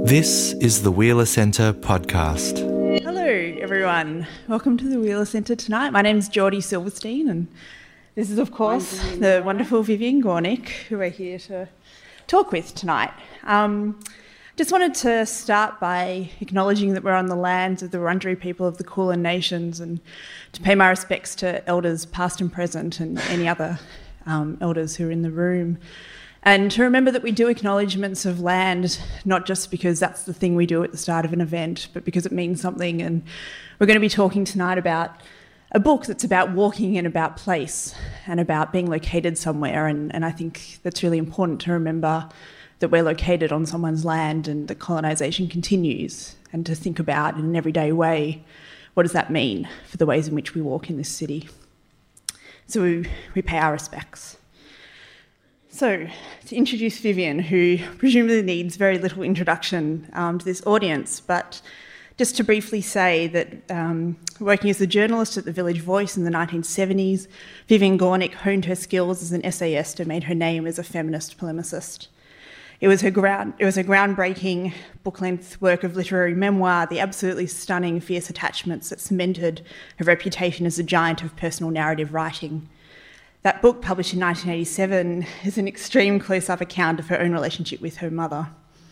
This is the Wheeler Centre podcast. Hello everyone, welcome to the Wheeler Centre tonight. My name's Geordie Silverstein and this is of course the wonderful Vivian Gornick who we're here to talk with tonight. Just wanted to start by acknowledging that we're on the lands of the Wurundjeri people of the Kulin Nations and to pay my respects to elders past and present and any other elders who are in the room. And to remember that we do acknowledgements of land, not just because that's the thing we do at the start of an event, but because it means something. And we're going to be talking tonight about a book that's about walking and about place and about being located somewhere. And I think that's really important to remember that we're located on someone's land and that colonisation continues, and to think about in an everyday way, what does that mean for the ways in which we walk in this city? So we pay our respects. So, to introduce Vivian, who presumably needs very little introduction to this audience, but just to briefly say that working as a journalist at the Village Voice in the 1970s, Vivian Gornick honed her skills as an essayist and made her name as a feminist polemicist. It was a groundbreaking book-length work of literary memoir, the absolutely stunning Fierce Attachments, that cemented her reputation as a giant of personal narrative writing. That book, published in 1987, is an extreme close-up account of her own relationship with her mother.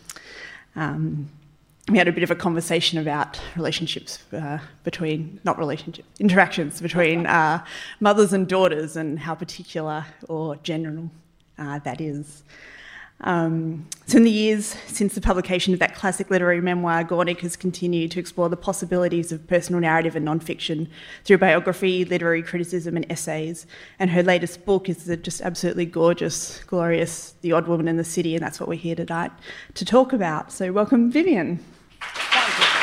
We had a bit of a conversation about interactions between mothers and daughters and how particular or general that is. So in the years since the publication of that classic literary memoir, Gornick has continued to explore the possibilities of personal narrative and non-fiction through biography, literary criticism and essays. And her latest book is the just absolutely gorgeous, glorious The Odd Woman in the City, and that's what we're here tonight to talk about. So welcome, Vivian. Thank you.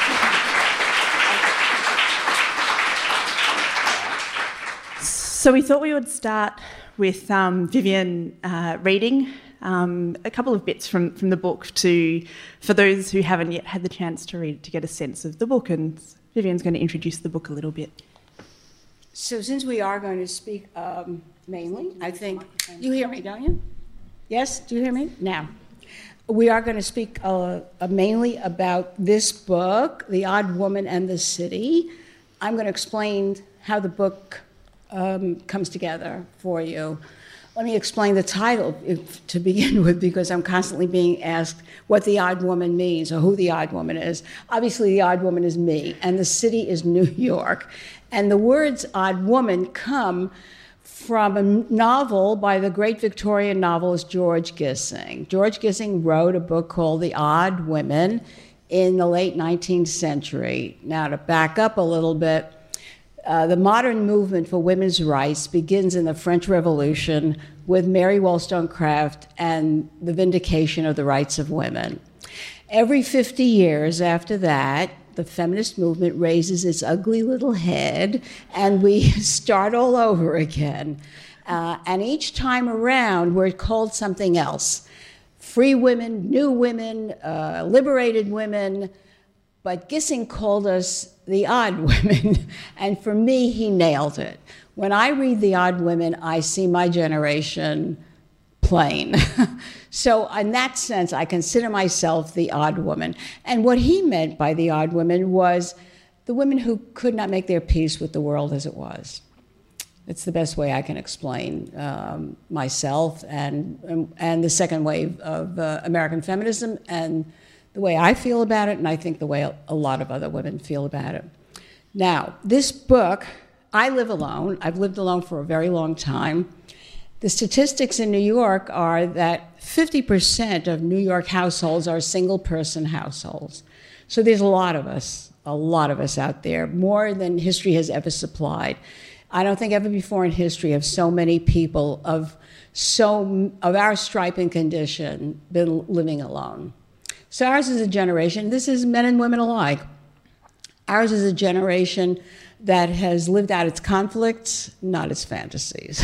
So we thought we would start with Vivian reading a couple of bits from the book for those who haven't yet had the chance to read it, to get a sense of the book, and Vivian's going to introduce the book a little bit. So since we are going to speak mainly, I think, you hear me, don't you? Yes, do you hear me? Now, we are going to speak mainly about this book, The Odd Woman and the City. I'm going to explain how the book comes together for you. Let me explain the title to begin with, because I'm constantly being asked what the odd woman means or who the odd woman is. Obviously, the odd woman is me, and the city is New York. And the words odd woman come from a novel by the great Victorian novelist George Gissing. George Gissing wrote a book called The Odd Women in the late 19th century. Now, to back up a little bit, the modern movement for women's rights begins in the French Revolution with Mary Wollstonecraft and the vindication of the rights of women. Every 50 years after that, the feminist movement raises its ugly little head and we start all over again. And each time around, we're called something else. Free women, new women, liberated women. But Gissing called us the odd women, and for me, he nailed it. When I read The Odd Women, I see my generation plain. So in that sense, I consider myself the odd woman. And what he meant by the odd women was the women who could not make their peace with the world as it was. It's the best way I can explain myself and the second wave of American feminism and the way I feel about it, and I think the way a lot of other women feel about it. Now, this book, I live alone. I've lived alone for a very long time. The statistics in New York are that 50% of New York households are single-person households. So there's a lot of us out there, more than history has ever supplied. I don't think ever before in history have so many people of our stripe and condition been living alone. So ours is a generation, this is men and women alike. Ours is a generation that has lived out its conflicts, not its fantasies.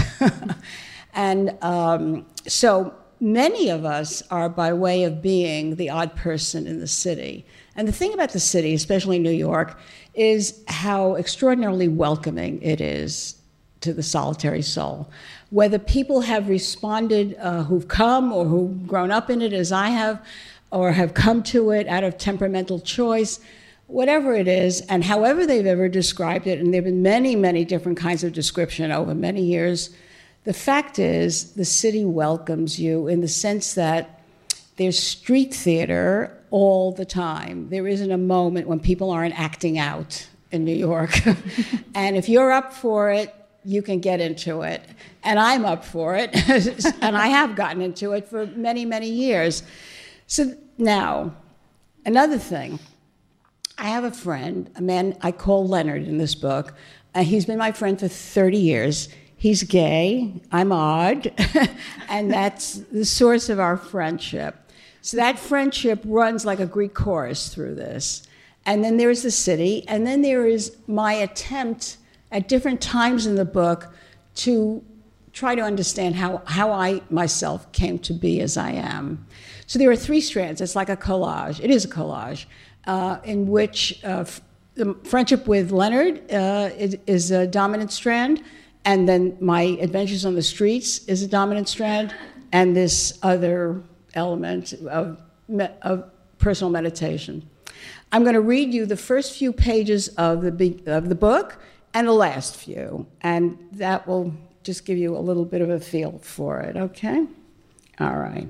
And so many of us are by way of being the odd person in the city. And the thing about the city, especially New York, is how extraordinarily welcoming it is to the solitary soul. Whether people have responded who've come or who've grown up in it as I have, or have come to it out of temperamental choice, whatever it is, and however they've ever described it, and there have been many, many different kinds of description over many years, the fact is the city welcomes you in the sense that there's street theater all the time. There isn't a moment when people aren't acting out in New York. And if you're up for it, you can get into it. And I'm up for it, and I have gotten into it for many, many years. So now, another thing. I have a friend, a man I call Leonard in this book. He's been my friend for 30 years. He's gay, I'm odd, and that's the source of our friendship. So that friendship runs like a Greek chorus through this. And then there's the city, and then there is my attempt at different times in the book to try to understand how I myself came to be as I am. So there are three strands. It's like a collage. It is a collage in which the friendship with Leonard is a dominant strand, and then my adventures on the streets is a dominant strand, and this other element of personal meditation. I'm going to read you the first few pages of the book and the last few, and that will just give you a little bit of a feel for it, okay? All right.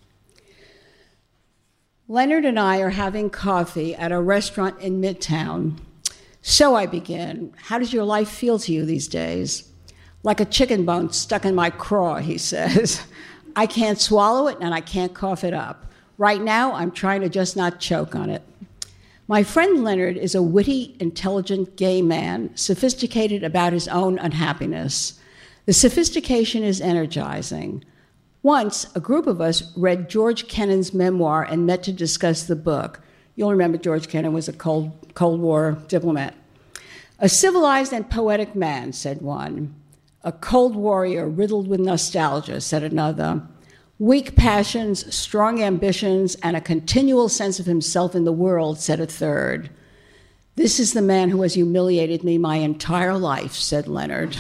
Leonard and I are having coffee at a restaurant in Midtown. So I begin, how does your life feel to you these days? Like a chicken bone stuck in my craw, he says. I can't swallow it and I can't cough it up. Right now, I'm trying to just not choke on it. My friend Leonard is a witty, intelligent gay man, sophisticated about his own unhappiness. The sophistication is energizing. Once, a group of us read George Kennan's memoir and met to discuss the book. You'll remember George Kennan was a Cold War diplomat. A civilized and poetic man, said one. A cold warrior riddled with nostalgia, said another. Weak passions, strong ambitions, and a continual sense of himself in the world, said a third. This is the man who has humiliated me my entire life, said Leonard.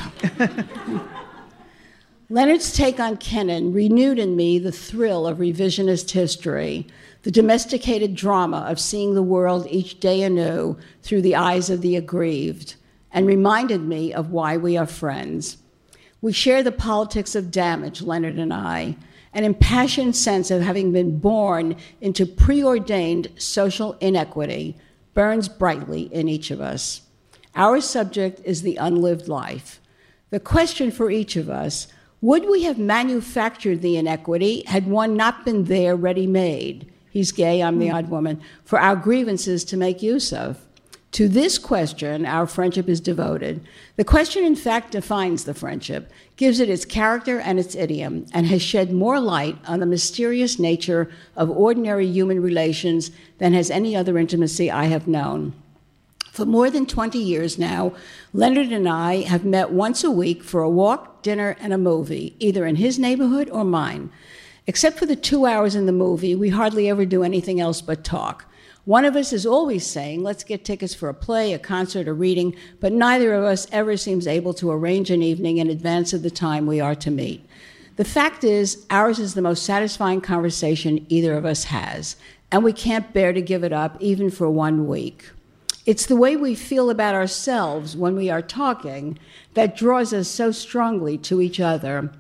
Leonard's take on Kennan renewed in me the thrill of revisionist history, the domesticated drama of seeing the world each day anew through the eyes of the aggrieved, and reminded me of why we are friends. We share the politics of damage, Leonard and I, an impassioned sense of having been born into preordained social inequity burns brightly in each of us. Our subject is the unlived life. The question for each of us, would we have manufactured the inequity had one not been there ready-made? He's gay, I'm the odd woman, for our grievances to make use of. To this question, our friendship is devoted. The question, in fact, defines the friendship, gives it its character and its idiom, and has shed more light on the mysterious nature of ordinary human relations than has any other intimacy I have known. For more than 20 years now, Leonard and I have met once a week for a walk, dinner, and a movie, either in his neighborhood or mine. Except for the 2 hours in the movie, we hardly ever do anything else but talk. One of us is always saying, let's get tickets for a play, a concert, a reading, but neither of us ever seems able to arrange an evening in advance of the time we are to meet. The fact is, ours is the most satisfying conversation either of us has, and we can't bear to give it up even for 1 week. It's the way we feel about ourselves when we are talking that draws us so strongly to each other.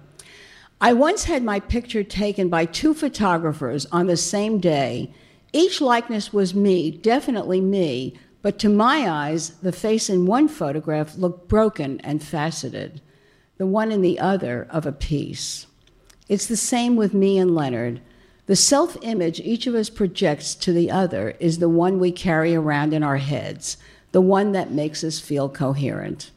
I once had my picture taken by 2 photographers on the same day. Each likeness was me, definitely me, but to my eyes, the face in one photograph looked broken and faceted, the one in the other of a piece. It's the same with me and Leonard. The self-image each of us projects to the other is the one we carry around in our heads, the one that makes us feel coherent.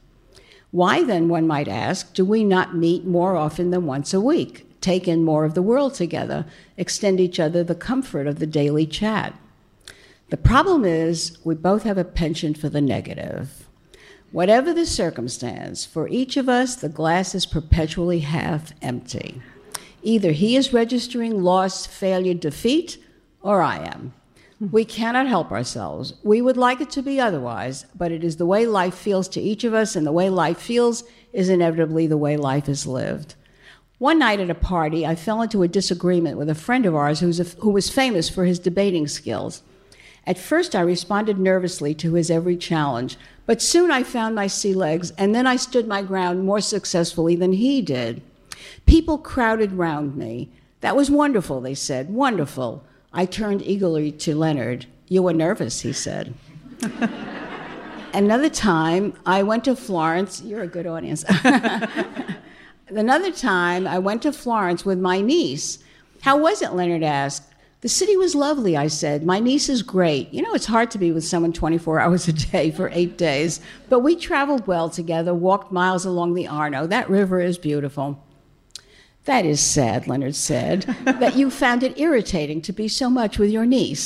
Why then, one might ask, do we not meet more often than once a week, take in more of the world together, extend each other the comfort of the daily chat? The problem is we both have a penchant for the negative. Whatever the circumstance, for each of us, the glass is perpetually half empty. Either he is registering loss, failure, defeat, or I am. We cannot help ourselves. We would like it to be otherwise, but it is the way life feels to each of us, and the way life feels is inevitably the way life is lived. One night at a party, I fell into a disagreement with a friend of ours who was famous for his debating skills. At first, I responded nervously to his every challenge, but soon I found my sea legs, and then I stood my ground more successfully than he did. People crowded round me. "That was wonderful," they said. "Wonderful." I turned eagerly to Leonard. "You were nervous," he said. Another time, I went to Florence. You're a good audience. Another time, I went to Florence with my niece. "How was it?" Leonard asked. "The city was lovely," I said. "My niece is great. You know, it's hard to be with someone 24 hours a day for 8 days. But we traveled well together, walked miles along the Arno. That river is beautiful." "That is sad," Leonard said, "that you found it irritating to be so much with your niece."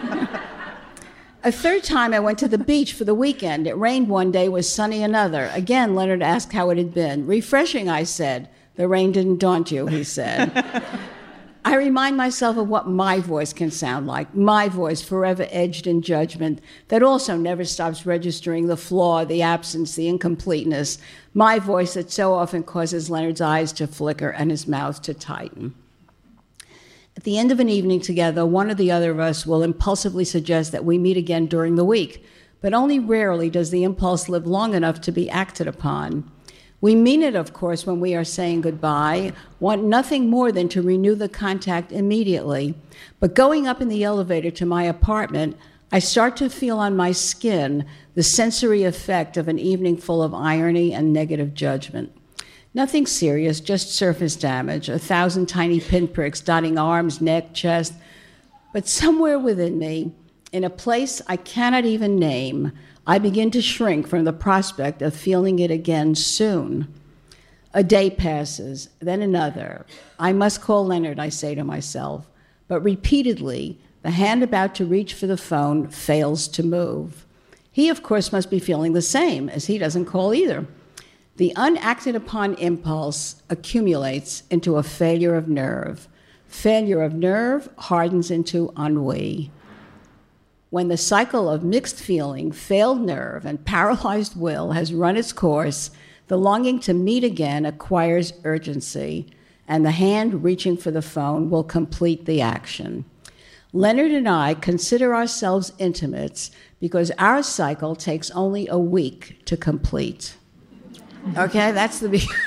A third time, I went to the beach for the weekend. It rained one day, was sunny another. Again, Leonard asked how it had been. "Refreshing," I said. "The rain didn't daunt you," he said. I remind myself of what my voice can sound like, my voice forever edged in judgment, that also never stops registering the flaw, the absence, the incompleteness, my voice that so often causes Leonard's eyes to flicker and his mouth to tighten. At the end of an evening together, one or the other of us will impulsively suggest that we meet again during the week, but only rarely does the impulse live long enough to be acted upon. We mean it, of course, when we are saying goodbye, want nothing more than to renew the contact immediately. But going up in the elevator to my apartment, I start to feel on my skin the sensory effect of an evening full of irony and negative judgment. Nothing serious, just surface damage, 1,000 tiny pinpricks dotting arms, neck, chest. But somewhere within me, in a place I cannot even name, I begin to shrink from the prospect of feeling it again soon. A day passes, then another. I must call Leonard, I say to myself. But repeatedly, the hand about to reach for the phone fails to move. He, of course, must be feeling the same, as he doesn't call either. The unacted upon impulse accumulates into a failure of nerve. Failure of nerve hardens into ennui. When the cycle of mixed feeling, failed nerve, and paralyzed will has run its course, the longing to meet again acquires urgency, and the hand reaching for the phone will complete the action. Leonard and I consider ourselves intimates because our cycle takes only a week to complete. Okay, that's the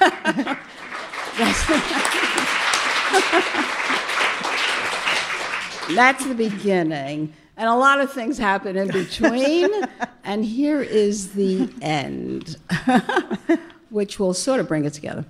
that's the beginning. And a lot of things happen in between, and here is the end, which will sort of bring it together.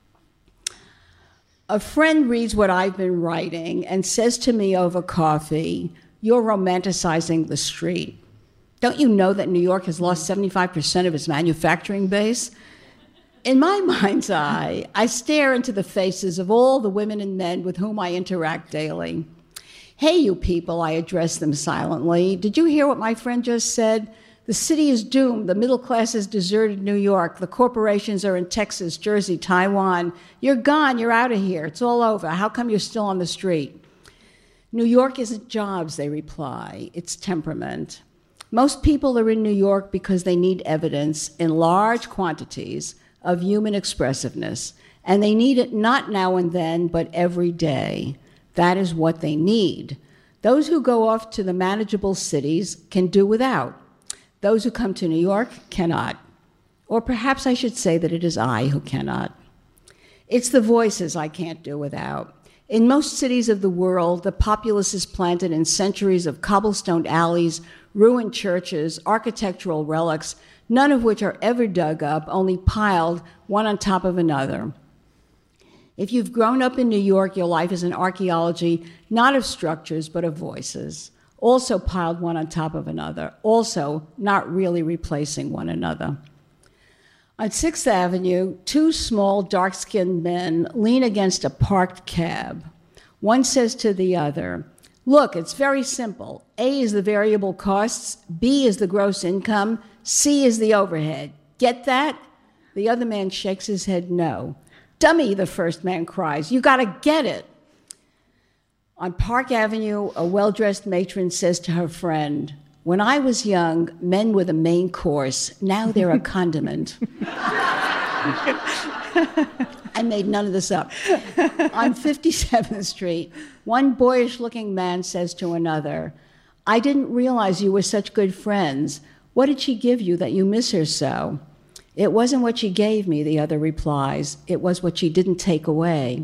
A friend reads what I've been writing and says to me over coffee, "You're romanticizing the street. Don't you know that New York has lost 75% of its manufacturing base?" In my mind's eye, I stare into the faces of all the women and men with whom I interact daily. "Hey, you people," I address them silently. "Did you hear what my friend just said? The city is doomed. The middle class has deserted New York. The corporations are in Texas, Jersey, Taiwan. You're gone. You're out of here. It's all over. How come you're still on the street?" "New York isn't jobs," they reply. "It's temperament. Most people are in New York because they need evidence in large quantities of human expressiveness, and they need it not now and then, but every day. That is what they need. Those who go off to the manageable cities can do without. Those who come to New York cannot. Or perhaps I should say that it is I who cannot. It's the voices I can't do without. In most cities of the world, the populace is planted in centuries of cobblestone alleys, ruined churches, architectural relics, none of which are ever dug up, only piled one on top of another. If you've grown up in New York, your life is an archaeology, not of structures, but of voices, also piled one on top of another, also not really replacing one another. On 6th Avenue, two small, dark-skinned men lean against a parked cab. One says to the other, "Look, it's very simple. A is the variable costs, B is the gross income, C is the overhead. Get that?" The other man shakes his head no. "Dummy," the first man cries, "you gotta get it." On Park Avenue, a well-dressed matron says to her friend, "When I was young, men were the main course. Now they're a condiment." I made none of this up. On 57th Street, one boyish-looking man says to another, "I didn't realize you were such good friends. What did she give you that you miss her so?" "It wasn't what she gave me," the other replies. "It was what she didn't take away."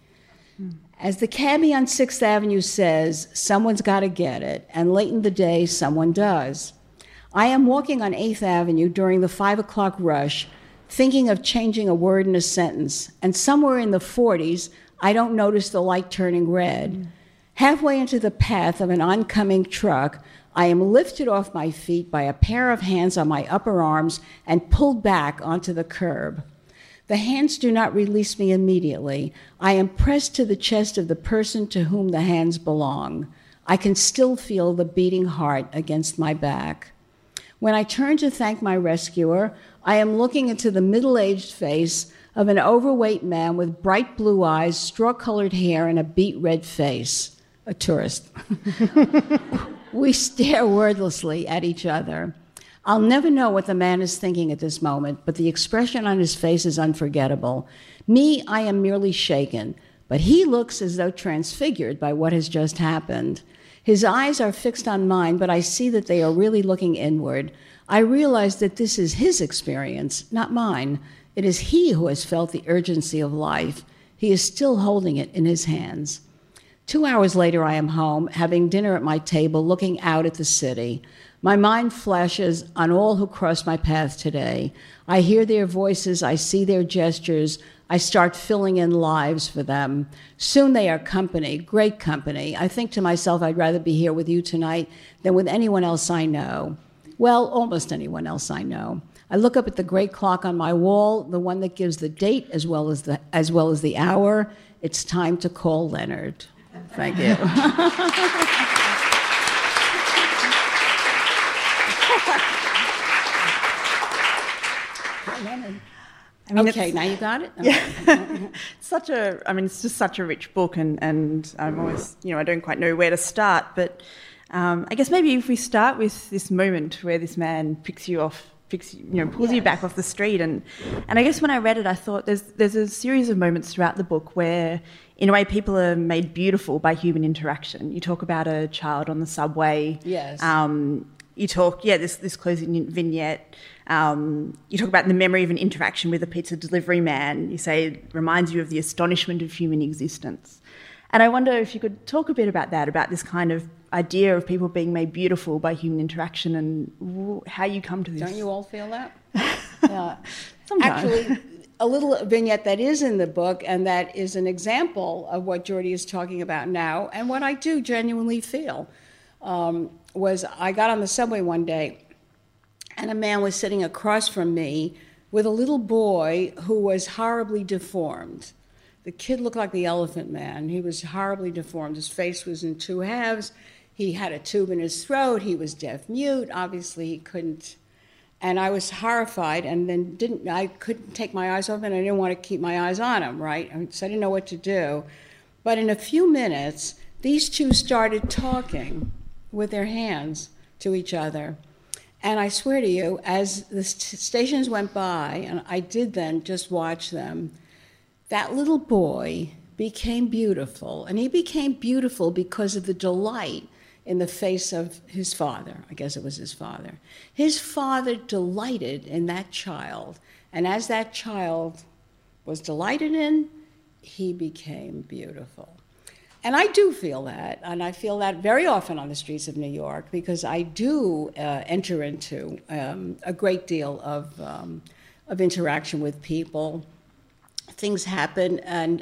As the cabbie on 6th Avenue says, someone's got to get it, and late in the day, someone does. I am walking on 8th Avenue during the 5 o'clock rush, thinking of changing a word in a sentence, and somewhere in the 40s, I don't notice the light turning red. Halfway into the path of an oncoming truck, I am lifted off my feet by a pair of hands on my upper arms and pulled back onto the curb. The hands do not release me immediately. I am pressed to the chest of the person to whom the hands belong. I can still feel the beating heart against my back. When I turn to thank my rescuer, I am looking into the middle-aged face of an overweight man with bright blue eyes, straw-colored hair, and a beet red face. A tourist. We stare wordlessly at each other. I'll never know what the man is thinking at this moment, but the expression on his face is unforgettable. Me, I am merely shaken, but he looks as though transfigured by what has just happened. His eyes are fixed on mine, but I see that they are really looking inward. I realize that this is his experience, not mine. It is he who has felt the urgency of life. He is still holding it in his hands. 2 hours later, I am home, having dinner at my table, looking out at the city. My mind flashes on all who crossed my path today. I hear their voices, I see their gestures, I start filling in lives for them. Soon they are company, great company. I think to myself, I'd rather be here with you tonight than with anyone else I know. Well, almost anyone else I know. I look up at the great clock on my wall, the one that gives the date as well as the hour. It's time to call Leonard. Thank you. I mean, okay, now you got it? Yeah. It's just such a rich book, and I'm always, I don't quite know where to start, but I guess maybe if we start with this moment where this man pulls you back off the street, and I guess when I read it, I thought there's a series of moments throughout the book where, in a way, people are made beautiful by human interaction. You talk about a child on the subway. Yes. You talk, this closing vignette. You talk about the memory of an interaction with a pizza delivery man. You say it reminds you of the astonishment of human existence. And I wonder if you could talk a bit about that, about this kind of idea of people being made beautiful by human interaction and how you come to this. Don't you all feel that? Yeah. Actually, a little vignette that is in the book, and that is an example of what Jordy is talking about now, and what I do genuinely feel, was I got on the subway one day, and a man was sitting across from me with a little boy who was horribly deformed. The kid looked like the Elephant Man. He was horribly deformed. His face was in two halves. He had a tube in his throat. He was deaf-mute. Obviously, he couldn't. And I was horrified, and then I couldn't take my eyes off him, and I didn't want to keep my eyes on him, right? So I didn't know what to do. But in a few minutes, these two started talking with their hands to each other. And I swear to you, as the stations went by, and I did then just watch them, that little boy became beautiful. And he became beautiful because of the delight in the face of his father. I guess it was his father. His father delighted in that child. And as that child was delighted in, he became beautiful. And I do feel that, and I feel that very often on the streets of New York, because I do enter into a great deal of interaction with people. Things happen, and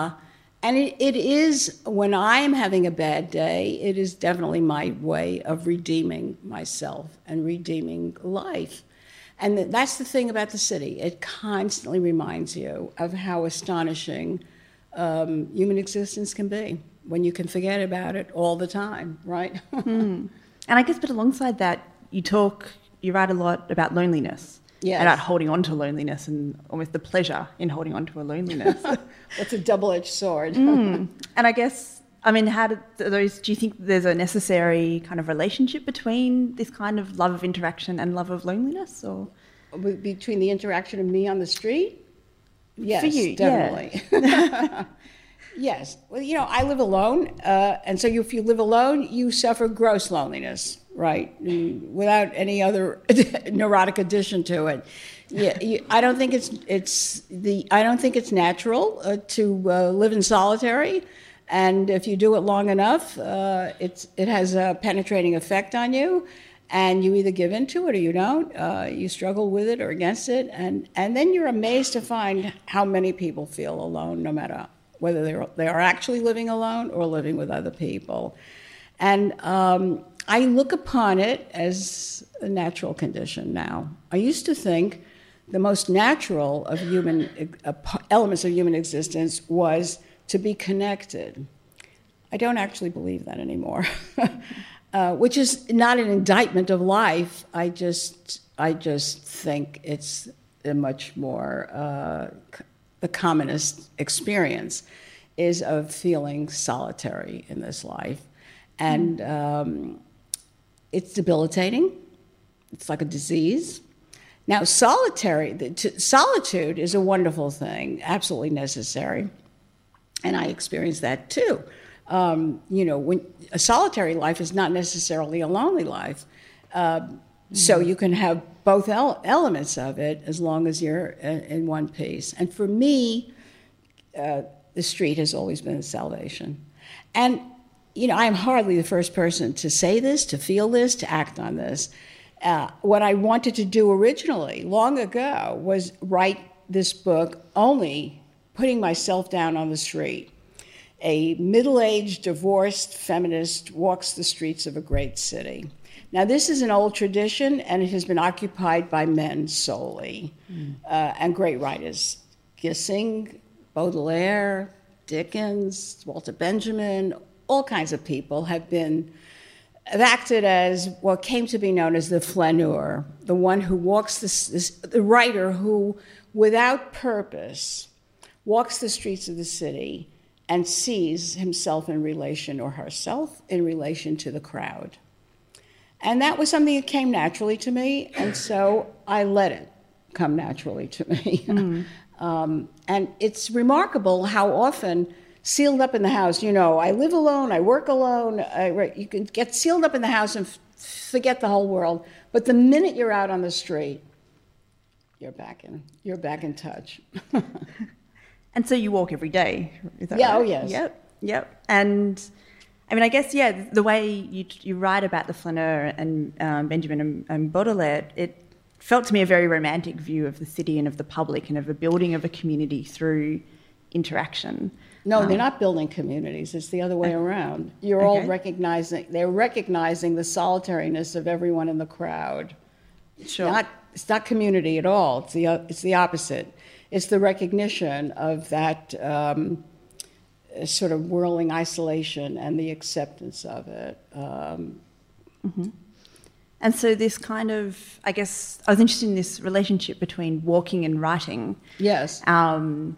it is, when I'm having a bad day, it is definitely my way of redeeming myself and redeeming life. And that's the thing about the city. It constantly reminds you of how astonishing human existence can be when you can forget about it all the time, right? And I guess, but alongside that, you write a lot about loneliness. Yes. About holding on to loneliness and almost the pleasure in holding on to a loneliness. It's a double-edged sword. And I guess, do you think there's a necessary kind of relationship between this kind of love of interaction and love of loneliness? Or Between the interaction of me on the street Yes, for you, definitely. Yeah. Yes. Well, I live alone, and so if you live alone, you suffer gross loneliness, right? Without any other neurotic addition to it. Yeah, I don't think I don't think it's natural to live in solitary, and if you do it long enough, it has a penetrating effect on you. And you either give into it or you don't. You struggle with it or against it, and then you're amazed to find how many people feel alone, no matter whether they are actually living alone or living with other people. And I look upon it as a natural condition now. I used to think the most natural of elements of human existence was to be connected. I don't actually believe that anymore. Which is not an indictment of life. I just think it's a much more the commonest experience is of feeling solitary in this life, and it's debilitating. It's like a disease. Now, solitude is a wonderful thing, absolutely necessary, and I experienced that too. When a solitary life is not necessarily a lonely life. So you can have both elements of it as long as you're in one piece. And for me, the street has always been a salvation. And, I am hardly the first person to say this, to feel this, to act on this. What I wanted to do originally, long ago, was write this book only putting myself down on the street. A middle-aged, divorced feminist walks the streets of a great city. Now, this is an old tradition, and it has been occupied by men solely, and great writers. Gissing, Baudelaire, Dickens, Walter Benjamin, all kinds of people have acted as what came to be known as the flaneur, the one who walks the writer who, without purpose, walks the streets of the city and sees himself in relation, or herself in relation to the crowd. And that was something that came naturally to me, and so I let it come naturally to me. And it's remarkable how often, sealed up in the house, I live alone, I work alone, you can get sealed up in the house and forget the whole world, but the minute you're out on the street, you're back in touch. And so you walk every day, is that Yeah, right? oh yes. Yep. And I mean, I guess, the way you write about the flaneur and Benjamin and Baudelaire, it felt to me a very romantic view of the city and of the public and of a building of a community through interaction. No, they're not building communities. It's the other way around. They're recognizing the solitariness of everyone in the crowd. Sure. It's not community at all. It's the opposite. It's the recognition of that sort of whirling isolation and the acceptance of it. And so this kind of, I guess, I was interested in this relationship between walking and writing. Yes. And,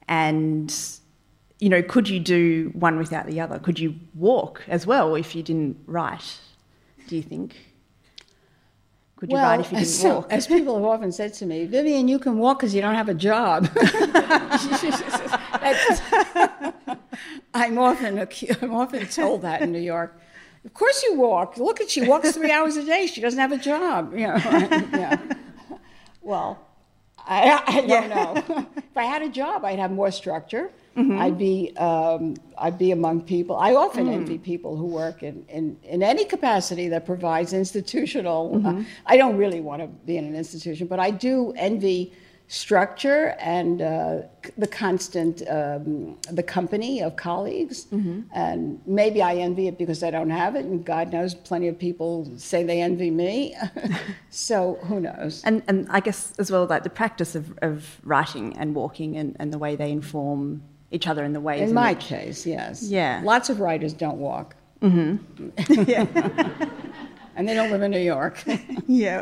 could you do one without the other? Could you walk as well if you didn't write, do you think? Could you write if you didn't walk? As people have often said to me, Vivian, you can walk because you don't have a job. I'm often told that in New York. Of course you walk. Look she walks 3 hours a day. She doesn't have a job. Yeah. Well, I don't know. If I had a job, I'd have more structure. I'd be among people. I often envy people who work in any capacity that provides institutional. I don't really want to be in an institution, but I do envy structure and the constant the company of colleagues. And maybe I envy it because I don't have it, and God knows plenty of people say they envy me. So who knows? And I guess as well, like the practice of writing and walking and the way they inform each other in the ways. In my case, yes. Yeah. Lots of writers don't walk. Yeah. And they don't live in New York. Yeah.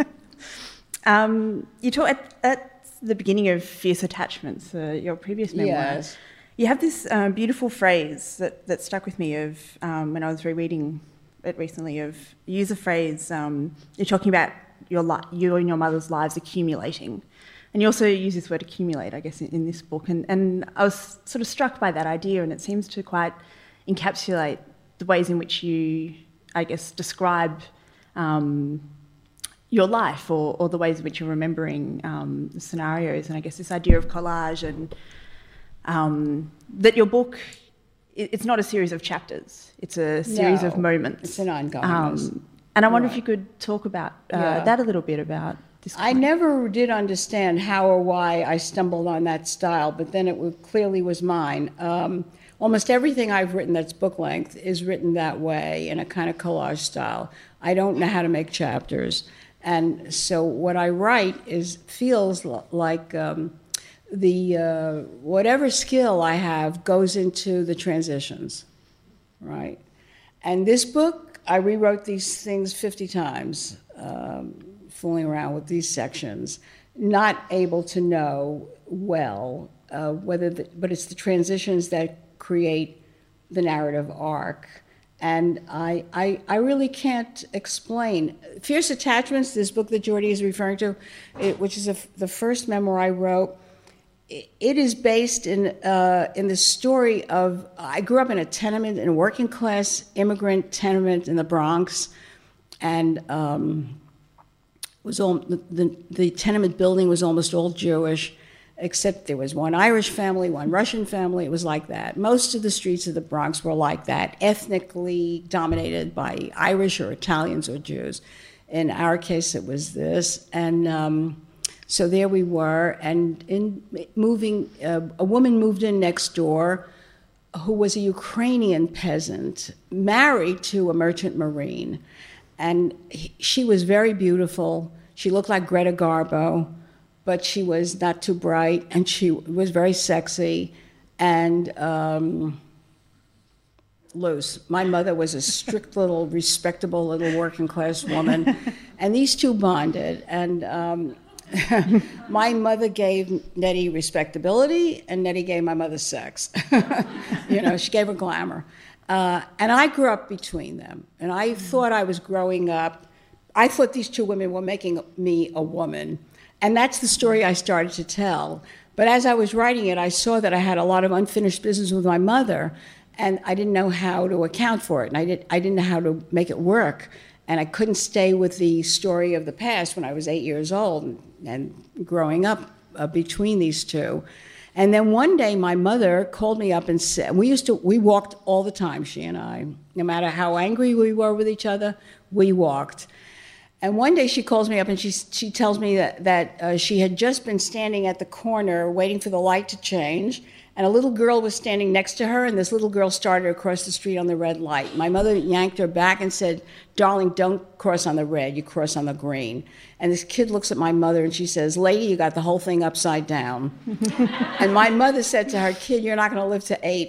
You talk at the beginning of Fierce Attachments, your previous memoir. Yes. You have this beautiful phrase that stuck with me of when I was rereading it recently. You use a phrase, you're talking about you and your mother's lives accumulating. And you also use this word accumulate, I guess, in this book. And I was sort of struck by that idea, and it seems to quite encapsulate the ways in which you, I guess, describe your life or the ways in which you're remembering the scenarios. And I guess this idea of collage and that your book, it's not a series of chapters. It's a series of moments. It's an ongoing. And I wonder if you could talk about that a little bit, about this. I never did understand how or why I stumbled on that style, but then it clearly was mine. Almost everything I've written that's book length is written that way, in a kind of collage style. I don't know how to make chapters. And so what I write feels like whatever skill I have goes into the transitions, right? And this book, I rewrote these things 50 times, fooling around with these sections, not able to know well but it's the transitions that create the narrative arc. And I really can't explain. Fierce Attachments, this book that Jordy is referring to, which is the first memoir I wrote, it is based in the story of, I grew up in a tenement, in a working class immigrant tenement in the Bronx, and the tenement building was almost all Jewish, except there was one Irish family, one Russian family. It was like that. Most of the streets of the Bronx were like that, ethnically dominated by Irish or Italians or Jews. In our case, it was this. And so there we were. And a woman moved in next door who was a Ukrainian peasant, married to a merchant marine. And she was very beautiful. She looked like Greta Garbo, but she was not too bright, and she was very sexy and loose. My mother was a strict little, respectable little working class woman, and these two bonded. And my mother gave Nettie respectability, and Nettie gave my mother sex. She gave her glamour. And I grew up between them, and I thought I was growing up. I thought these two women were making me a woman. And that's the story I started to tell. But as I was writing it, I saw that I had a lot of unfinished business with my mother, and I didn't know how to account for it, and I didn't know how to make it work. And I couldn't stay with the story of the past when I was 8 years old and growing up between these two. And then one day my mother called me up and said, we walked all the time, she and I. No matter how angry we were with each other, we walked. And one day she calls me up and she tells me that she had just been standing at the corner waiting for the light to change, and a little girl was standing next to her, and this little girl started across the street on the red light. My mother yanked her back and said, "Darling, don't cross on the red, you cross on the green." And this kid looks at my mother and she says, "Lady, you got the whole thing upside down." And my mother said to her, "Kid, you're not going to live to 8.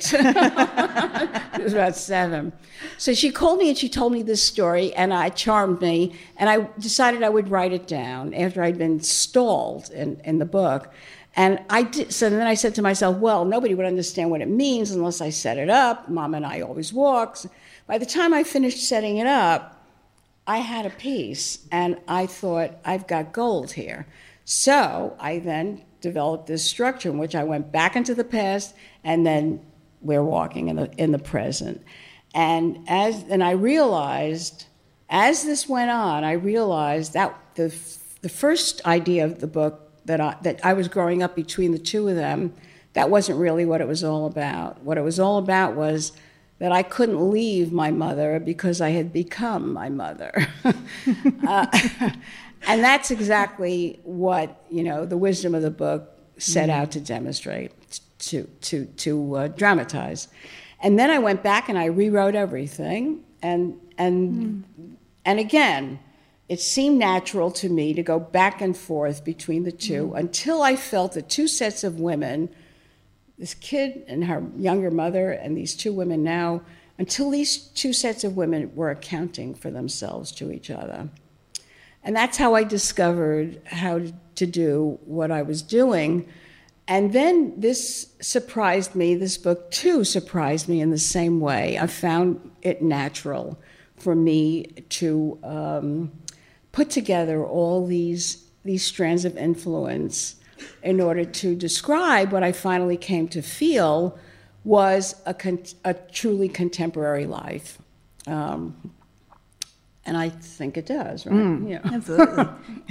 She was about 7. So she called me and she told me this story, and it charmed me, and I decided I would write it down after I'd been stalled in the book. And I did. So then I said to myself, well, nobody would understand what it means unless I set it up. Mom and I always walk. By the time I finished setting it up, I had a piece, and I thought, I've got gold here. So I then developed this structure in which I went back into the past, and then we're walking in the present. And I realized, as this went on, I realized that the first idea of the book, that I was growing up between the two of them, that wasn't really what it was all about. What it was all about was that I couldn't leave my mother because I had become my mother. And that's exactly what, the wisdom of the book set out to demonstrate, to dramatize. And then I went back and I rewrote everything, and again, it seemed natural to me to go back and forth between the two until I felt the two sets of women, this kid and her younger mother and these two women now, until these two sets of women were accounting for themselves to each other. And that's how I discovered how to do what I was doing. And then this book too surprised me in the same way. I found it natural for me to put together all these strands of influence in order to describe what I finally came to feel was a truly contemporary life. And I think it does, right? Yeah. Absolutely.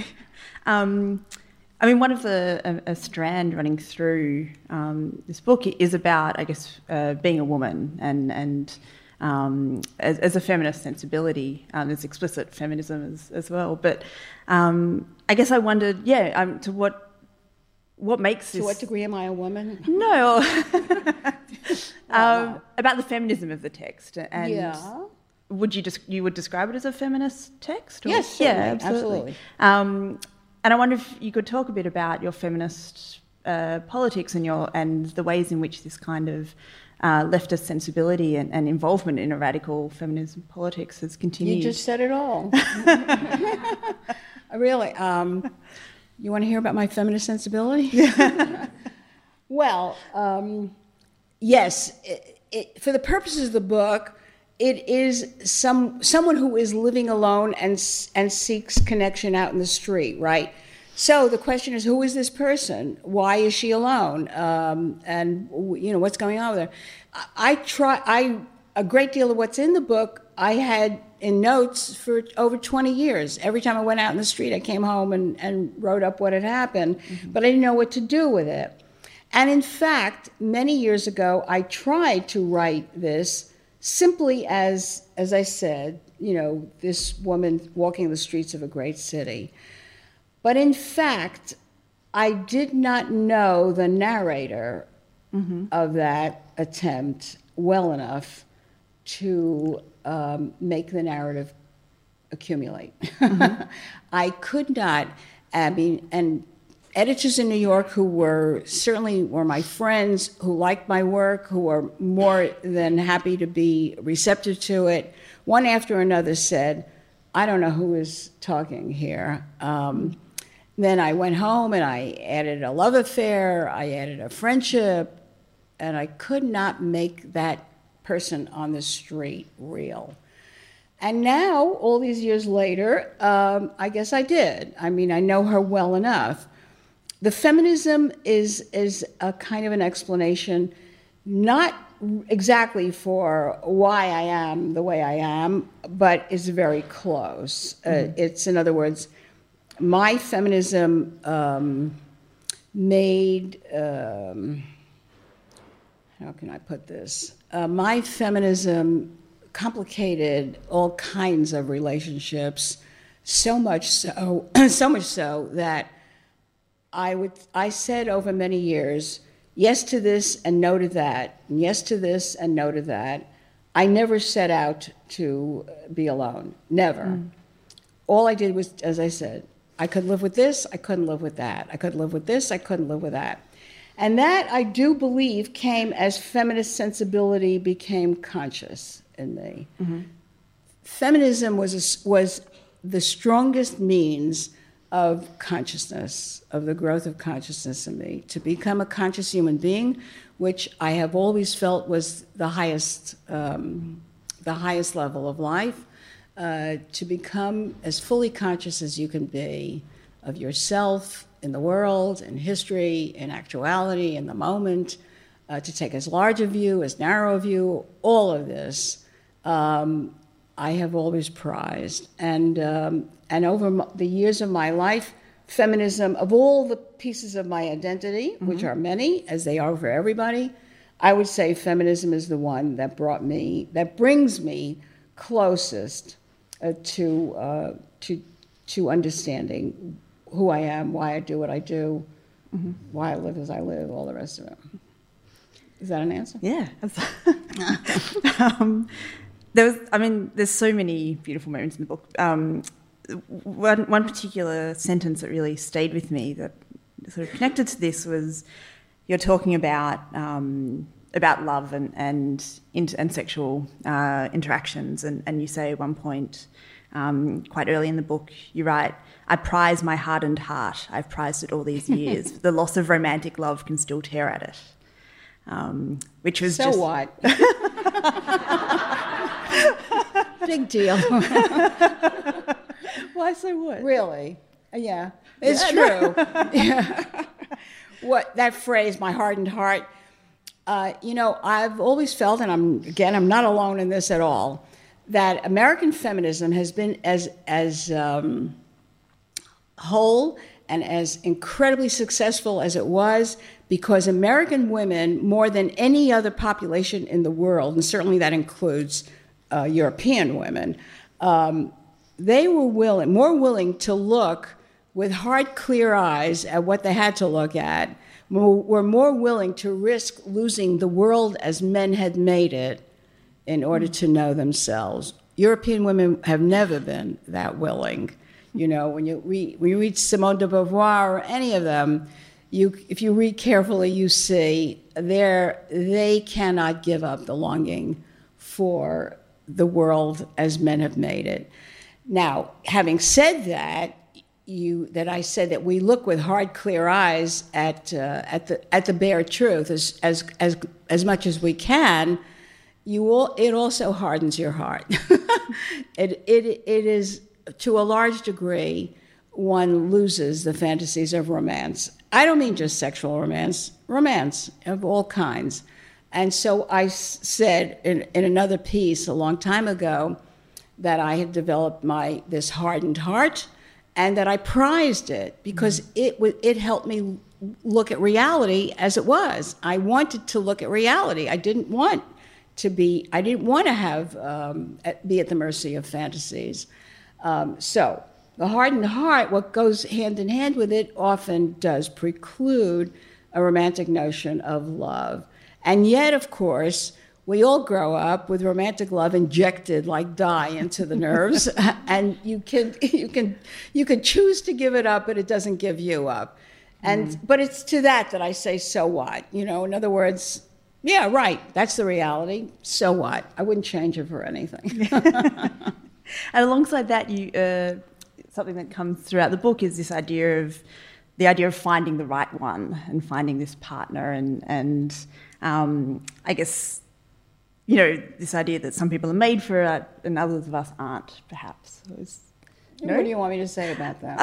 I mean, one of a strand running through this book is about, I guess, being a woman and as a feminist sensibility. There's explicit feminism as well. But I guess I wondered, to what makes this... To what degree am I a woman? No. About the feminism of the text. And you would describe it as a feminist text? Or? Yes, certainly, yeah, absolutely. And I wonder if you could talk a bit about your feminist politics and the ways in which this kind of leftist sensibility and involvement in a radical feminism politics has continued. You just said it all. Really. You want to hear about my feminist sensibility? Well, yes. For the purposes of the book, it is someone who is living alone and seeks connection out in the street, right? So the question is, who is this person? Why is she alone? And what's going on with her? A great deal of what's in the book I had in notes for over 20 years. Every time I went out in the street, I came home and wrote up what had happened, but I didn't know what to do with it. And in fact, many years ago, I tried to write this simply as I said, this woman walking the streets of a great city. But in fact, I did not know the narrator of that attempt well enough to make the narrative accumulate. I could not, and editors in New York who certainly were my friends, who liked my work, who were more than happy to be receptive to it, one after another said, I don't know who is talking here. Then I went home and I added a love affair, I added a friendship, and I could not make that person on the street real. And now, all these years later, I guess I did. I mean, I know her well enough. The feminism is a kind of an explanation, not exactly for why I am the way I am, but is very close. It's, in other words, my feminism made, how can I put this? My feminism complicated all kinds of relationships, so much so that I said over many years, yes to this and no to that, and yes to this and no to that. I never set out to be alone, never. All I did was, as I said, I could live with this, I couldn't live with that. I could live with this, I couldn't live with that. And that, I do believe, came as feminist sensibility became conscious in me. Feminism was the strongest means of consciousness, of the growth of consciousness in me, to become a conscious human being, which I have always felt was the highest level of life, to become as fully conscious as you can be of yourself in the world, in history, in actuality, in the moment, to take as large a view, as narrow a view, all of this, I have always prized. And over the years of my life, feminism, of all the pieces of my identity, which are many, as they are for everybody, I would say feminism is the one that brings me closest to understanding who I am, why I do what I do, why I live as I live, all the rest of it. Is that an answer? Yeah. There's so many beautiful moments in the book. One particular sentence that really stayed with me that sort of connected to this was you're talking about love and sexual interactions, and you say at one point, quite early in the book, you write, I prize my hardened heart. I've prized it all these years. The loss of romantic love can still tear at it. Which was so just... what? Big deal. Why so what? Really? Yeah. It's true. Yeah. what that phrase, my hardened heart, I've always felt, and I'm not alone in this at all, that American feminism has been as whole and as incredibly successful as it was because American women, more than any other population in the world, and certainly that includes European women, they were more willing to look with hard, clear eyes at what they had to look at, were more willing to risk losing the world as men had made it in order to know themselves. European women have never been that willing. When you read Simone de Beauvoir or any of them, if you read carefully, you see they cannot give up the longing for the world as men have made it. Now, having said that, I said that we look with hard, clear eyes at the bare truth as much as we can. It also hardens your heart. It is, to a large degree, one loses the fantasies of romance. I don't mean just sexual romance of all kinds. And so I said in another piece a long time ago that I had developed this hardened heart, and that I prized it because it helped me look at reality as it was. I wanted to look at reality. I didn't want to be at the mercy of fantasies. So the hardened heart, what goes hand in hand with it, often does preclude a romantic notion of love. And yet, of course, we all grow up with romantic love injected like dye into the nerves, and you can choose to give it up, but it doesn't give you up. But it's to that I say, so what? In other words, yeah, right, that's the reality. So what? I wouldn't change it for anything. And alongside that, something that comes throughout the book is this idea of finding the right one and finding this partner, and I guess, this idea that some people are made for it and others of us aren't, perhaps. What do you want me to say about that?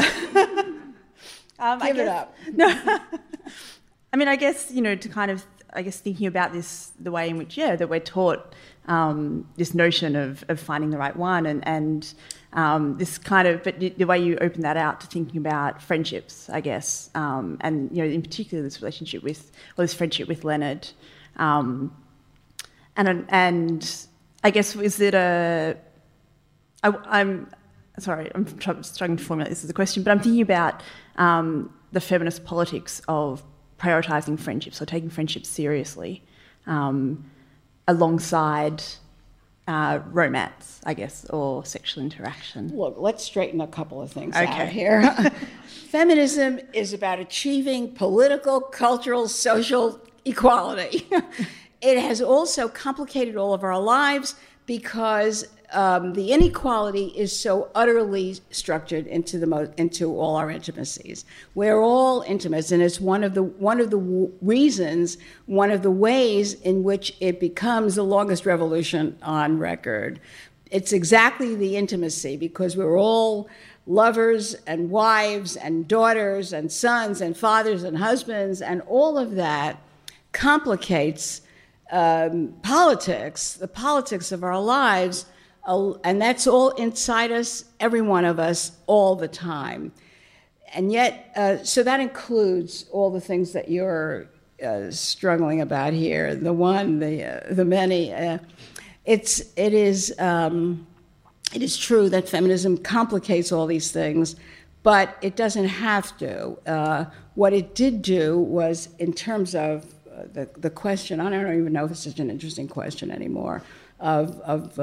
Give it up. No. I mean, I guess, to kind of, thinking about this, the way in which, that we're taught this notion of finding the right one and this kind of, but the way you open that out to thinking about friendships, I guess, and, in particular this friendship with Leonard. And I guess, is it I'm struggling to formulate this as a question, but I'm thinking about the feminist politics of prioritising friendships or taking friendships seriously alongside romance, I guess, or sexual interaction. Look, let's straighten a couple of things out here. Feminism is about achieving political, cultural, social equality. It has also complicated all of our lives because the inequality is so utterly structured into all our intimacies. We're all intimates, and it's one of the reasons, one of the ways in which it becomes the longest revolution on record. It's exactly the intimacy, because we're all lovers and wives and daughters and sons and fathers and husbands, and all of that complicates politics, the politics of our lives, and that's all inside us, every one of us, all the time. And yet, so that includes all the things that you're struggling about here, the one, the many. It is true that feminism complicates all these things, but it doesn't have to. What it did do was, in terms of the question, I don't even know if it's such an interesting question anymore, of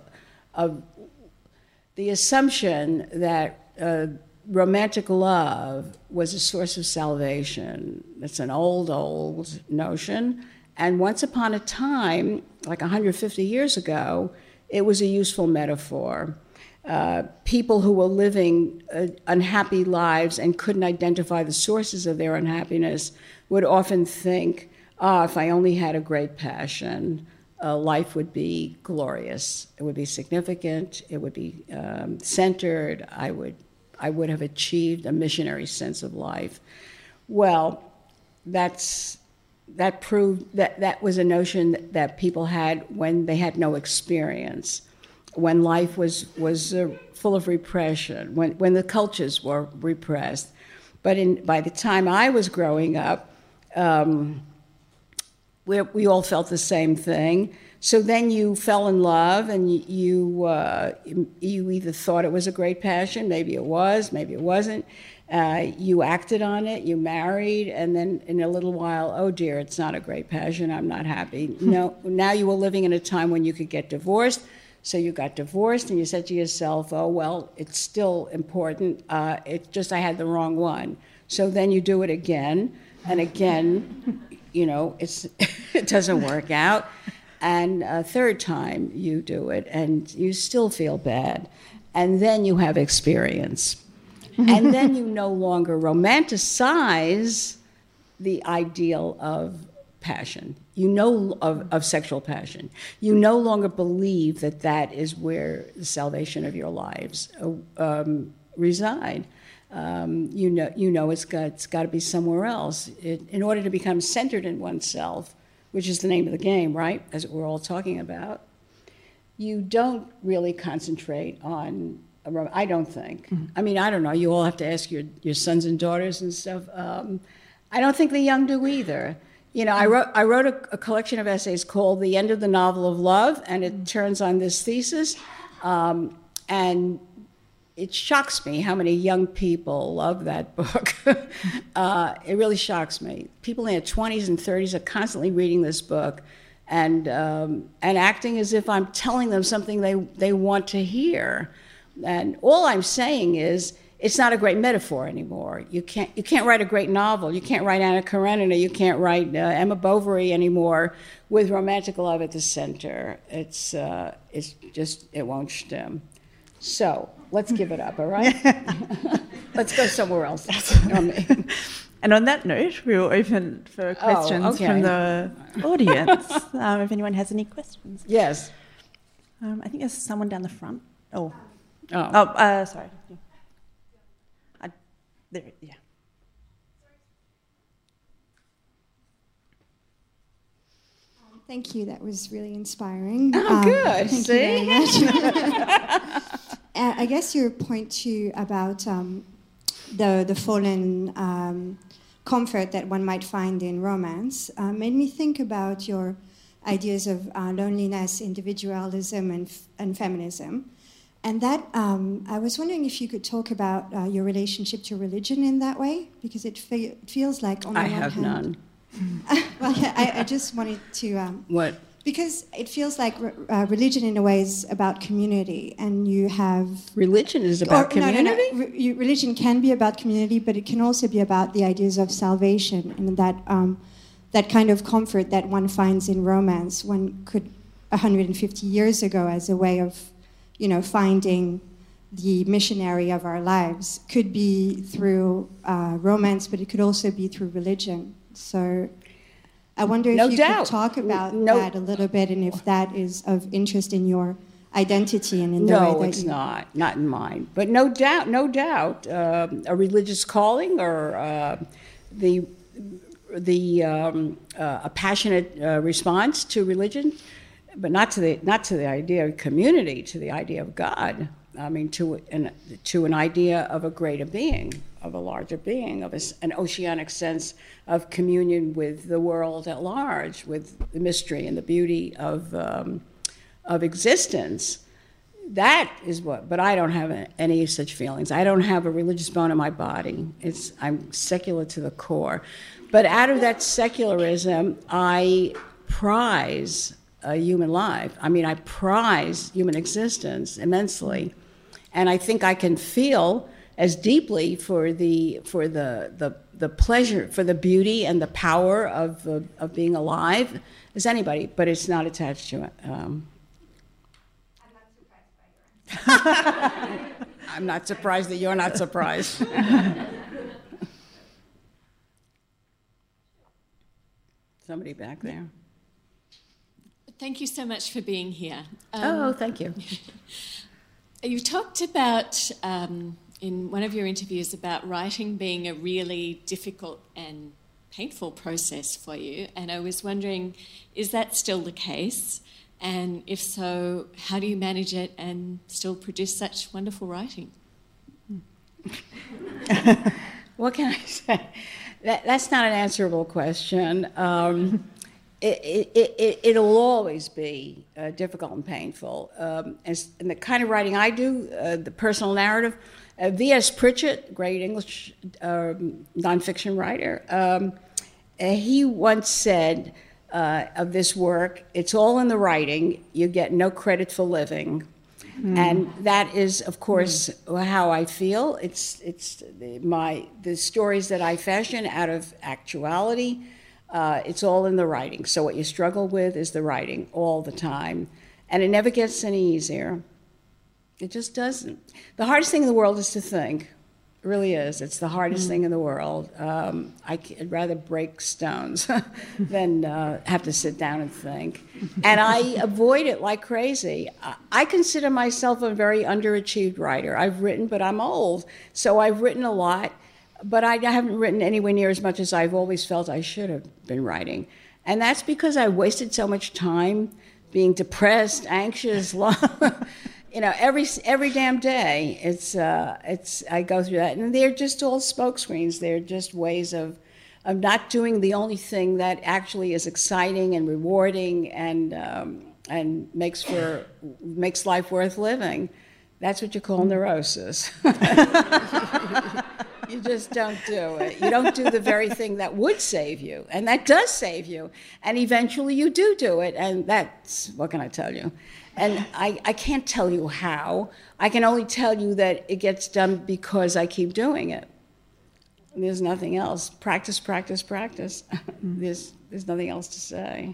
the assumption that romantic love was a source of salvation. It's an old notion. And once upon a time, like 150 years ago, it was a useful metaphor. People who were living unhappy lives and couldn't identify the sources of their unhappiness would often think, if I only had a great passion, life would be glorious. It would be significant. It would be centered. I would have achieved a missionary sense of life. Well, that proved that was a notion that people had when they had no experience, when life was full of repression, when the cultures were repressed. But by the time I was growing up, we all felt the same thing. So then you fell in love, and you either thought it was a great passion, maybe it was, maybe it wasn't. You acted on it, you married, and then in a little while, oh dear, it's not a great passion, I'm not happy. No, now you were living in a time when you could get divorced, so you got divorced, and you said to yourself, oh, well, it's still important, it's just I had the wrong one. So then you do it again, and again, it doesn't work out. And a third time you do it, and you still feel bad. And then you have experience. And then you no longer romanticize the ideal of passion, of sexual passion. You no longer believe that is where the salvation of your lives reside. It's got to be somewhere else. In order to become centered in oneself, which is the name of the game, right, as we're all talking about, you don't really concentrate on, I don't think. Mm-hmm. I mean, I don't know. You all have to ask your sons and daughters and stuff. I don't think the young do either. I wrote a collection of essays called The End of the Novel of Love, and it turns on this thesis. And it shocks me how many young people love that book. It really shocks me. People in their 20s and 30s are constantly reading this book and acting as if I'm telling them something they want to hear. And all I'm saying is it's not a great metaphor anymore. You can't write a great novel. You can't write Anna Karenina. You can't write Emma Bovary anymore with romantic love at the center. It's just, it won't stem. So let's give it up, all right? Let's go somewhere else. And on that note, we will open for questions from the audience. If anyone has any questions. Yes. I think there's someone down the front. Sorry. Yeah. Thank you. That was really inspiring. Oh, good. Thank See? you very much. I guess your point too about the fallen comfort that one might find in romance made me think about your ideas of loneliness, individualism, and feminism. And that I was wondering if you could talk about your relationship to religion in that way, because it feels like on the one hand... I have none. Well, yeah, I just wanted to... What? Because it feels like religion in a way is about community, and you have... Religion is about community? No. Religion can be about community, but it can also be about the ideas of salvation, and that kind of comfort that one finds in romance. One could, 150 years ago, as a way of, finding the missionary of our lives, could be through romance, but it could also be through religion. So I wonder if you could talk about that a little bit, and if that is of interest in your identity and in the way that No, it's not in mine. But no doubt, a religious calling or a passionate response to religion, but not to the idea of community, to the idea of God. I mean, to an idea of a greater being, of a larger being, of an oceanic sense of communion with the world at large, with the mystery and the beauty of existence. That is what. But I don't have any such feelings. I don't have a religious bone in my body. I'm secular to the core. But out of that secularism, I prize human life. I mean, I prize human existence immensely, and I think I can feel as deeply for the pleasure, for the beauty and the power of being alive as anybody. But it's not attached to it. I'm not surprised by your answer. I'm not surprised that you're not surprised. Somebody back there. Thank you so much for being here. Thank you. You talked about in one of your interviews about writing being a really difficult and painful process for you, and I was wondering, is that still the case? And if so, how do you manage it and still produce such wonderful writing? What can I say? That's not an answerable question. It'll always be difficult and painful. And the kind of writing I do, the personal narrative, V.S. Pritchett, great English nonfiction writer, he once said of this work, it's all in the writing, you get no credit for living. And that is, of course, how I feel. It's the stories that I fashion out of actuality. It's all in the writing. So what you struggle with is the writing all the time, and it never gets any easier. It just doesn't. The hardest thing in the world is to think. It really is. It's the hardest thing in the world. I'd rather break stones than have to sit down and think. And I avoid it like crazy. I consider myself a very underachieved writer. I've written, but I'm old. So I've written a lot, but I haven't written anywhere near as much as I've always felt I should have been writing. And that's because I wasted so much time being depressed, anxious, every damn day. I go through that, and they're just all smokescreens. They're just ways of not doing the only thing that actually is exciting and rewarding and makes life worth living. That's what you call neurosis. You just don't do it. You don't do the very thing that would save you, and that does save you. And eventually you do it, and that's, what can I tell you? And I can't tell you how. I can only tell you that it gets done because I keep doing it. And there's nothing else. Practice, practice, practice. There's nothing else to say.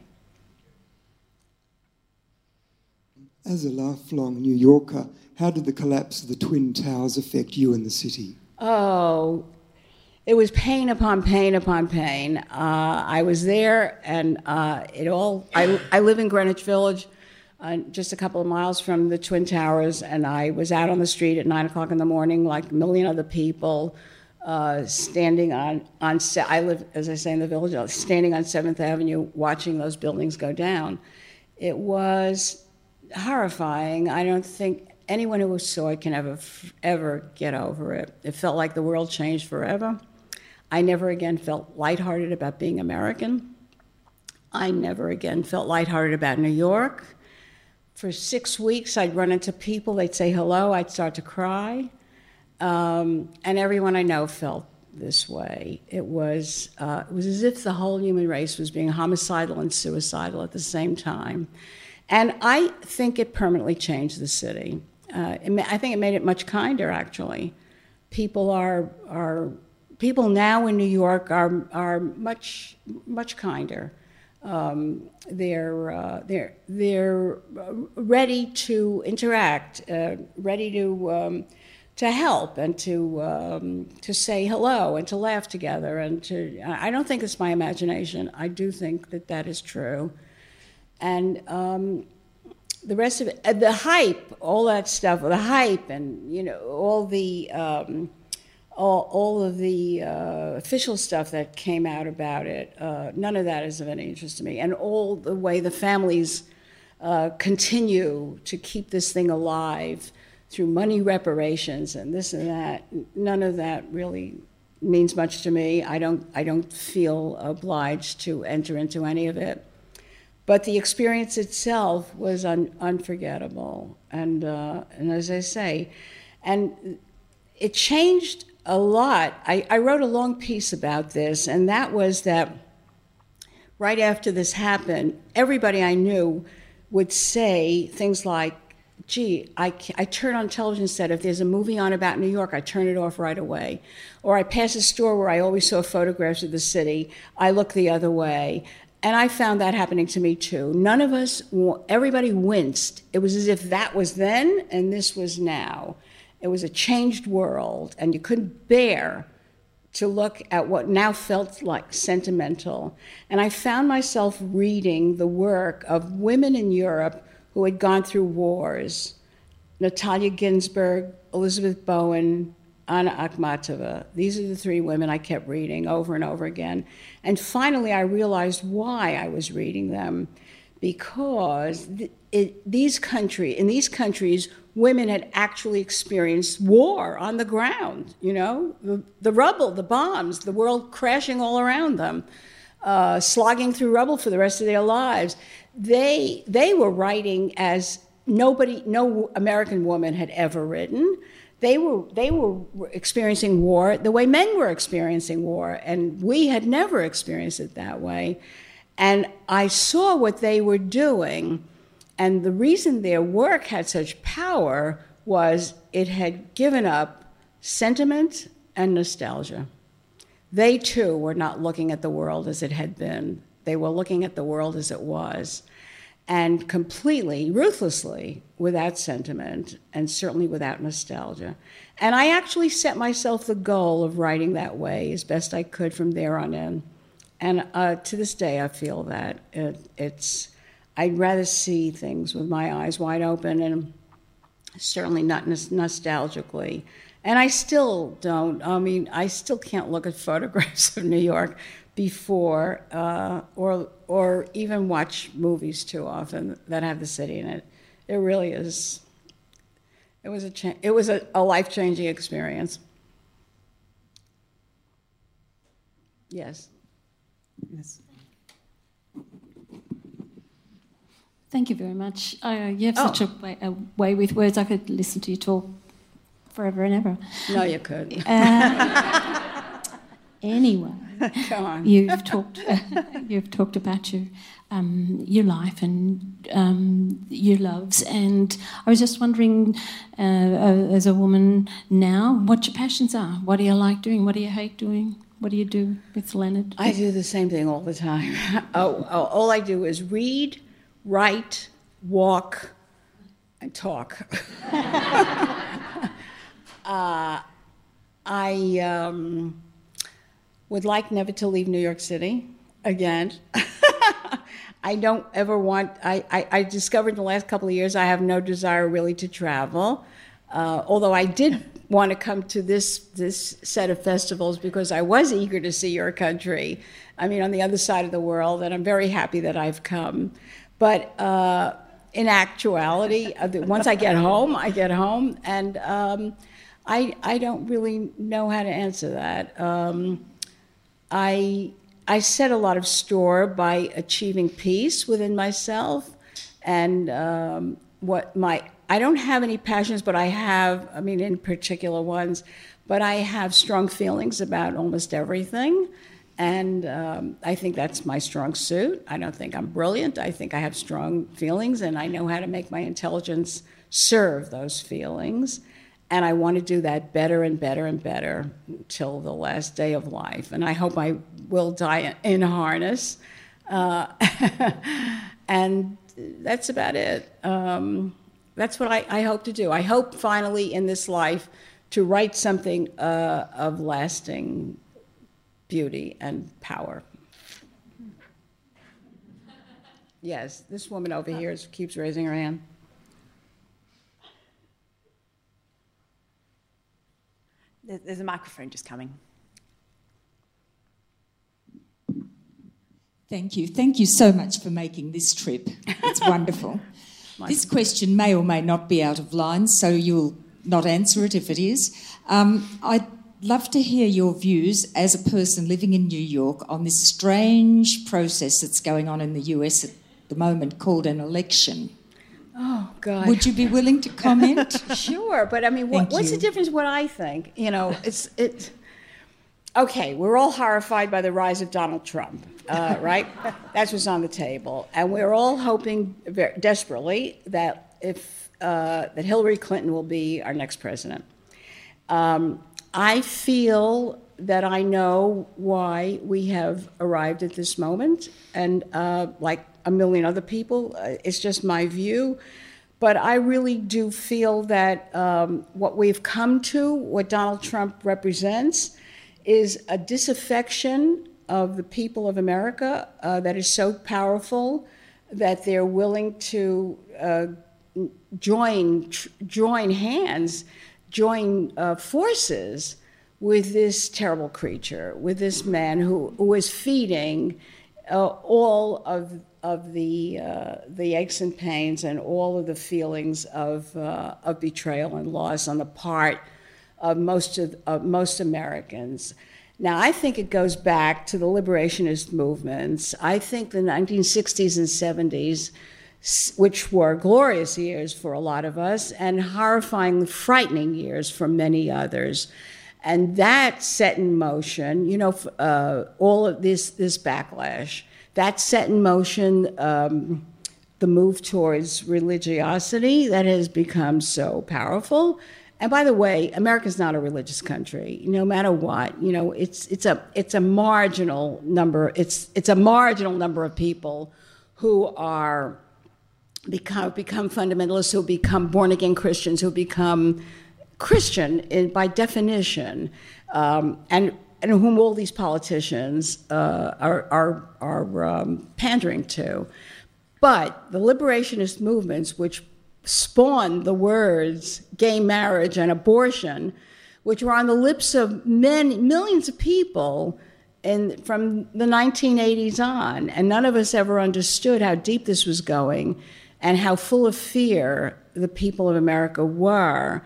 As a lifelong New Yorker, how did the collapse of the Twin Towers affect you and the city? Oh, it was pain upon pain upon pain. I was there, and I live in Greenwich Village, just a couple of miles from the Twin Towers, and I was out on the street at 9 o'clock in the morning, like a million other people, standing on I live, as I say, in the village, standing on 7th Avenue, watching those buildings go down. It was horrifying. I don't think anyone who saw it can ever get over it. It felt like the world changed forever. I never again felt lighthearted about being American. I never again felt lighthearted about New York. For 6 weeks, I'd run into people, they'd say hello, I'd start to cry. And everyone I know felt this way. It was as if the whole human race was being homicidal and suicidal at the same time. And I think it permanently changed the city. I think it made it much kinder, actually. People now in New York are much kinder. They're ready to interact, ready to help and to say hello and to laugh together I don't think it's my imagination. I do think that is true. And the rest of it, the hype, all that stuff, the hype, and all of the official stuff that came out about it, none of that is of any interest to me. And all the way the families continue to keep this thing alive through money reparations and this and that, none of that really means much to me. I don't feel obliged to enter into any of it. But the experience itself was unforgettable, and as I say, and it changed a lot. I wrote a long piece about this, and that was that right after this happened, everybody I knew would say things like, gee, I turn on television set, if there's a movie on about New York, I turn it off right away. Or I pass a store where I always saw photographs of the city, I look the other way. And I found that happening to me too. None of us, everybody winced. It was as if that was then and this was now. It was a changed world, and you couldn't bear to look at what now felt like sentimental. And I found myself reading the work of women in Europe who had gone through wars. Natalia Ginsburg, Elizabeth Bowen, Anna Akhmatova. These are the three women I kept reading over and over again. And finally, I realized why I was reading them. Because in these countries, women had actually experienced war on the ground, the rubble, the bombs, the world crashing all around them, slogging through rubble for the rest of their lives. They were writing as no American woman had ever written. They were experiencing war the way men were experiencing war, and we had never experienced it that way. And I saw what they were doing, and the reason their work had such power was it had given up sentiment and nostalgia. They, too, were not looking at the world as it had been. They were looking at the world as it was, and completely, ruthlessly, without sentiment, and certainly without nostalgia. And I actually set myself the goal of writing that way as best I could from there on in. And to this day, I feel that I'd rather see things with my eyes wide open, and certainly not nostalgically. And I still don't. I still can't look at photographs of New York before, or even watch movies too often that have the city in it. It really is. It was a life-changing experience. Yes. Yes. Thank you very much. You have such a way with words. I could listen to you talk forever and ever. No, you could. Anyway, come on. You've talked about your life and your loves, and I was just wondering, as a woman now, what your passions are. What do you like doing? What do you hate doing? What do you do with Leonard? I do the same thing all the time. All I do is read, write, walk, and talk. I would like never to leave New York City again. I don't ever want, I discovered in the last couple of years I have no desire really to travel, although I did want to come to this set of festivals because I was eager to see your country, on the other side of the world, and I'm very happy that I've come. But in actuality, once I get home, and I don't really know how to answer that. I set a lot of store by achieving peace within myself, and I don't have any passions, but I have, in particular ones, but I have strong feelings about almost everything, and I think that's my strong suit. I don't think I'm brilliant. I think I have strong feelings, and I know how to make my intelligence serve those feelings. And I want to do that better and better and better till the last day of life. And I hope I will die in harness. And that's about it. That's what I hope to do. I hope finally in this life to write something of lasting beauty and power. Yes, this woman over here keeps raising her hand. There's a microphone just coming. Thank you. Thank you so much for making this trip. It's wonderful. This question may or may not be out of line, so you'll not answer it if it is. I'd love to hear your views as a person living in New York on this strange process that's going on in the US at the moment called an election. Oh, God. Would you be willing to comment? Sure, but what's the difference what I think? Okay, we're all horrified by the rise of Donald Trump, right? That's what's on the table. And we're all hoping very desperately that that Hillary Clinton will be our next president. I feel that I know why we have arrived at this moment, and like a million other people, it's just my view. But I really do feel that what we've come to, what Donald Trump represents, is a disaffection of the people of America that is so powerful that they're willing to join hands join forces with this terrible creature, with this man who was feeding all of the aches and pains and all of the feelings of betrayal and loss on the part of most Americans. Now, I think it goes back to the liberationist movements. I think the 1960s and 70s, which were glorious years for a lot of us and horrifying, frightening years for many others. And that set in motion, all of this backlash. That set in motion the move towards religiosity that has become so powerful. And by the way, America's not a religious country. No matter what, it's a marginal number. It's a marginal number of people who are become fundamentalists, who become born again Christians, who become Christian by definition, and whom all these politicians are pandering to. But the liberationist movements, which spawned the words gay marriage and abortion, which were on the lips of millions of people from the 1980s on, and none of us ever understood how deep this was going and how full of fear the people of America were.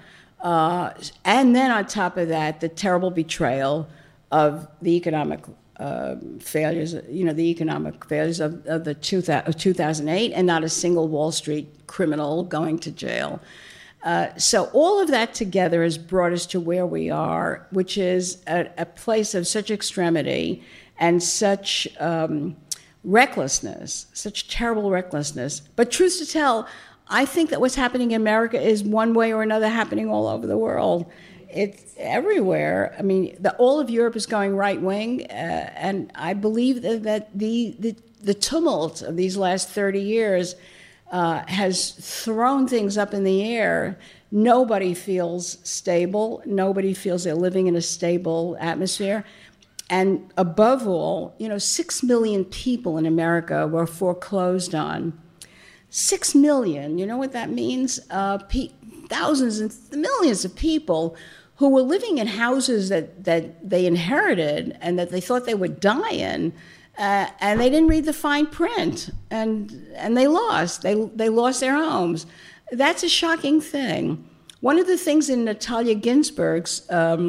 And then on top of that, the terrible betrayal of the economic failures, the economic failures of 2008, and not a single Wall Street criminal going to jail. So all of that together has brought us to where we are, which is a place of such extremity and such recklessness, such terrible recklessness. But truth to tell, I think that what's happening in America is one way or another happening all over the world. It's everywhere. I mean, all of Europe is going right wing, and I believe that the tumult of these last 30 years has thrown things up in the air. Nobody feels stable. Nobody feels they're living in a stable atmosphere. And above all, 6 million people in America were foreclosed on. 6 million, you know what that means? Thousands and millions of people who were living in houses that they inherited and that they thought they would die in, and they didn't read the fine print, and they lost. They lost their homes. That's a shocking thing. One of the things in Natalia Ginzburg's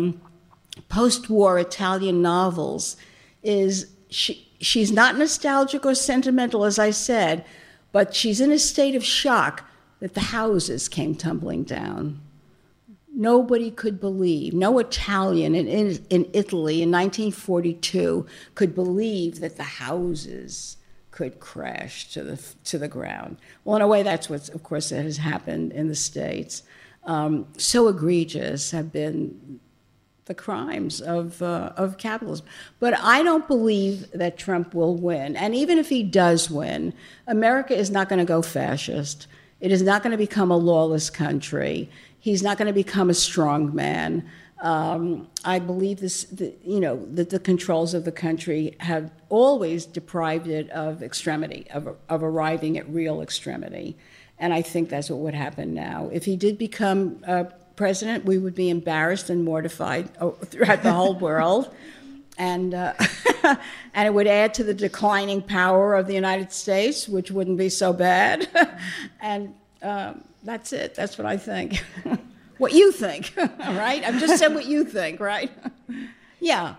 post-war Italian novels is she's not nostalgic or sentimental, as I said, but she's in a state of shock that the houses came tumbling down. Nobody could believe, no Italian in Italy in 1942 could believe that the houses could crash to the ground. Well, in a way, that's what, of course, has happened in the States. So egregious have been the crimes of capitalism. But I don't believe that Trump will win. And even if he does win, America is not going to go fascist. It is not going to become a lawless country. He's not going to become a strong man. I believe that the controls of the country have always deprived it of extremity, of arriving at real extremity. And I think that's what would happen now. If he did become president, we would be embarrassed and mortified throughout the whole world. And it would add to the declining power of the United States, which wouldn't be so bad. And that's it. That's what I think. What you think, right? I've just said what you think, right? Yeah,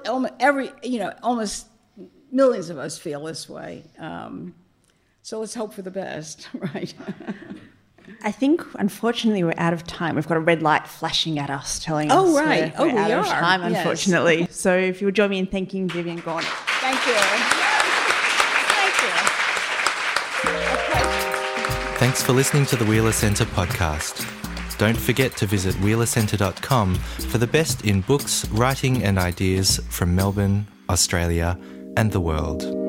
almost millions of us feel this way. So let's hope for the best, right? I think, unfortunately, we're out of time. We've got a red light flashing at us telling us we're out of time, unfortunately. Yes. So if you'll join me in thanking Vivienne Gornick. Thank you. Thanks for listening to the Wheeler Centre podcast. Don't forget to visit wheelercentre.com for the best in books, writing and ideas from Melbourne, Australia and the world.